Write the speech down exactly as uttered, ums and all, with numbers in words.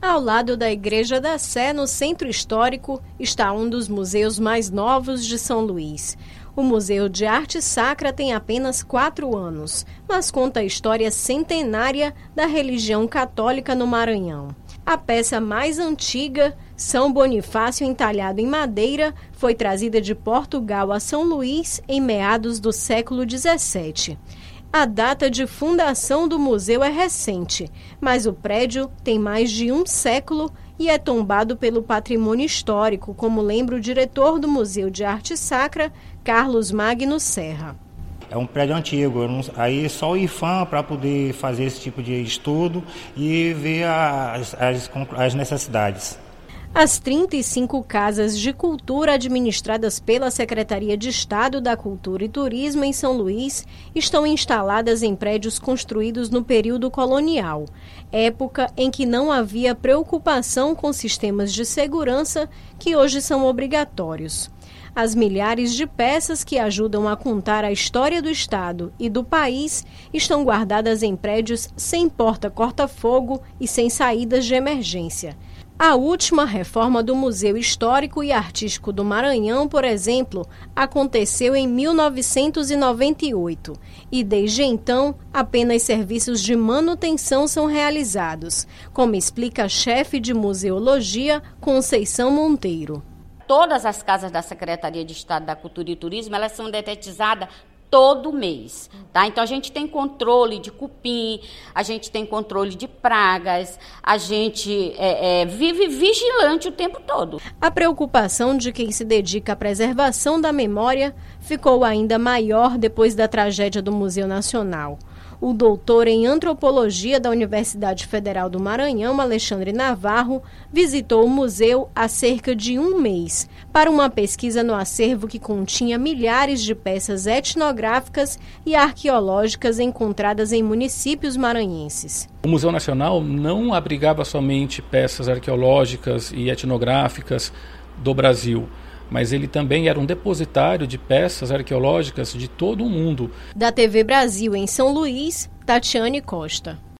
Ao lado da Igreja da Sé, no Centro Histórico, está um dos museus mais novos de São Luís. O Museu de Arte Sacra tem apenas quatro anos, mas conta a história centenária da religião católica no Maranhão. A peça mais antiga, São Bonifácio entalhado em madeira, foi trazida de Portugal a São Luís em meados do século dezessete. A data de fundação do museu é recente, mas o prédio tem mais de um século e é tombado pelo patrimônio histórico, como lembra o diretor do Museu de Arte Sacra, Carlos Magno Serra. É um prédio antigo, aí só o I F A M para poder fazer esse tipo de estudo e ver as, as, as necessidades. As trinta e cinco casas de cultura administradas pela Secretaria de Estado da Cultura e Turismo em São Luís estão instaladas em prédios construídos no período colonial, época em que não havia preocupação com sistemas de segurança que hoje são obrigatórios. As milhares de peças que ajudam a contar a história do Estado e do país estão guardadas em prédios sem porta corta-fogo e sem saídas de emergência. A última reforma do Museu Histórico e Artístico do Maranhão, por exemplo, aconteceu em mil novecentos e noventa e oito e, desde então, apenas serviços de manutenção são realizados, como explica a chefe de museologia, Conceição Monteiro. Todas as casas da Secretaria de Estado da Cultura e Turismo, elas são detetizadas todo mês, tá? Então a gente tem controle de cupim, a gente tem controle de pragas, a gente é, é, vive vigilante o tempo todo. A preocupação de quem se dedica à preservação da memória ficou ainda maior depois da tragédia do Museu Nacional. O doutor em antropologia da Universidade Federal do Maranhão, Alexandre Navarro, visitou o museu há cerca de um mês para uma pesquisa no acervo que continha milhares de peças etnográficas e arqueológicas encontradas em municípios maranhenses. O Museu Nacional não abrigava somente peças arqueológicas e etnográficas do Brasil, mas ele também era um depositário de peças arqueológicas de todo o mundo. Da T V Brasil em São Luís, Tatiane Costa.